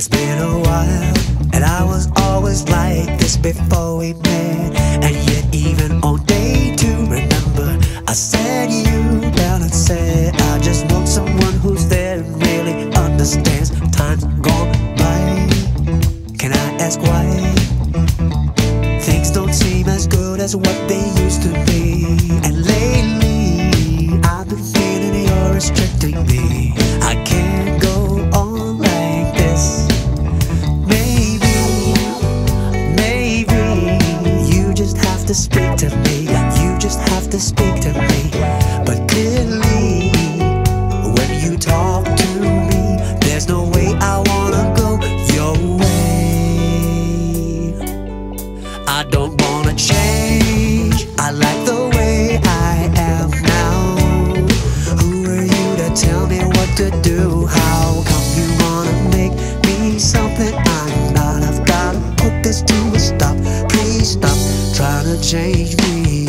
It's been a while, and I was always like this before we met. And yet even on day 2, remember, I sat you down and said, I just want someone who's there and really understands. Time's gone by, can I ask why? Things don't seem as good as what they used to be. And lately, I've been feeling you're restricting me. I can't go on like this. Maybe you just have to speak to me. You just have to speak to me. But clearly, when you talk to me, there's no way I wanna go your way. I don't wanna change, I like the way I am now. Who are you to tell me what to do? How come you wanna make me something I'm not? I've gotta put this to a stop. Please stop trying to change me.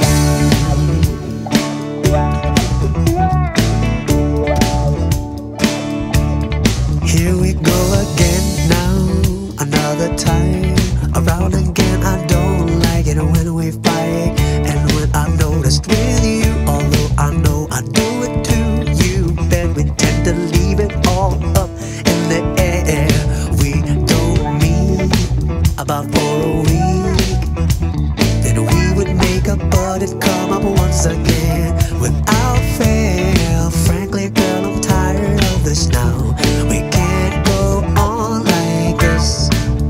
Here we go again now, another time around again. I don't like it when we fight, and when I'm noticed with you, although I know I do it to you, then we tend to leave it all up in the air. We don't meet about for a week, then we would make up, but it'd come up once again without fail. Frankly, girl, I'm tired of this now. We can't go on like this.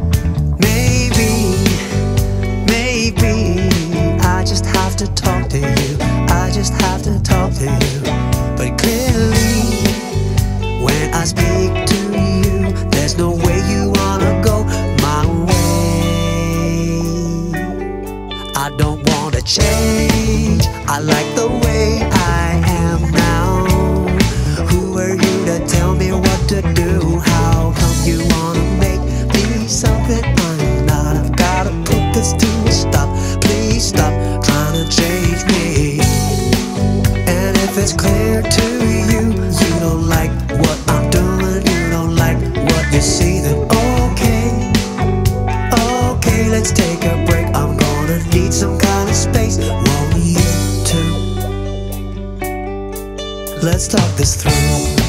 Maybe I just have to talk to you. I just have to talk to you. But clearly, when I speak to you, there's no way you wanna go my way. I don't wanna change, I like the way I am now. Who are you to tell me what to do? How come you wanna make me something I'm not? I've gotta put this to a stop. Please stop trying to change me. And if it's clear to you, you don't like what I'm doing, you don't like what you see, then okay, let's take a break. I'm gonna need some kind of space. Won't you too? Let's talk this through.